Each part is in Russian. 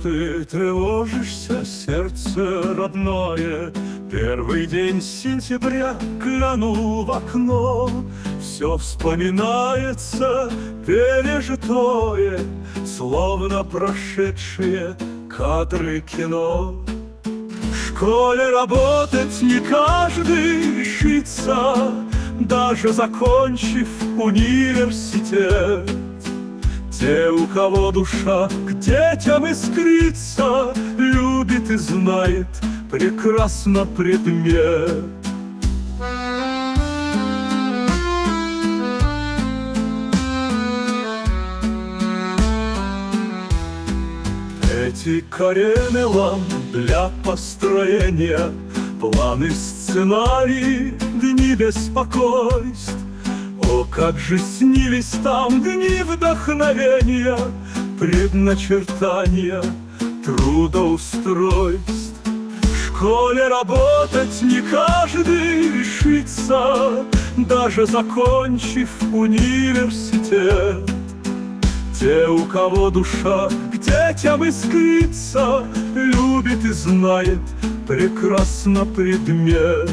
ты тревожишься, сердце родное? Первый день сентября глянул в окно, все вспоминается пережитое, словно прошедшие кадры кино. В школе работать не каждый решится, даже закончив университет. Те, у кого душа к детям искрится, любит и знает прекрасно предмет. Эти каремелам для построения, планы, сценарии, дни беспокойств. О, как же снились там дни вдохновения, предначертания трудоустройств. В школе работать не каждый решится, даже закончив университет. Те, у кого душа к детям искрится, любит и знает прекрасно предмет.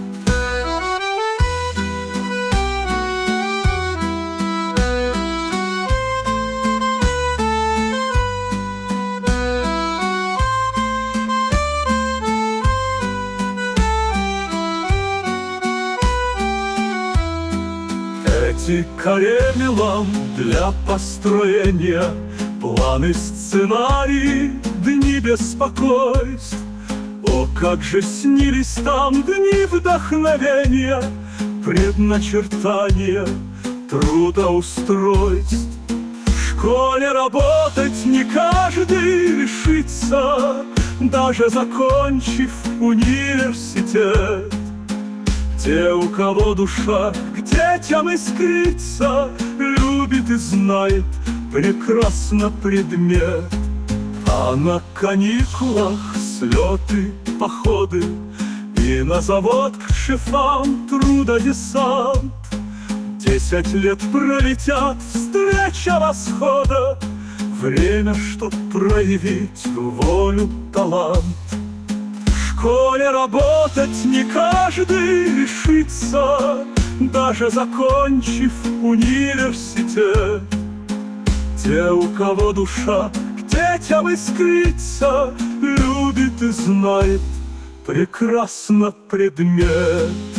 Эти каремелам для построения, планы, сценарии, дни беспокойств. О, как же снились там дни вдохновения, предначертания трудоустройств. В школе работать не каждый решится, даже закончив университет. Те, у кого душа к детям искрится, любит и знает прекрасно предмет. А на каникулах слеты, походы, и на завод к шефам трудодесант. 10 лет пролетят, встреча восхода, время, чтоб проявить волю, талант. В школе работать не каждый решится, даже закончив университет. Те, у кого душа к детям искрится, любит и знает прекрасно предмет.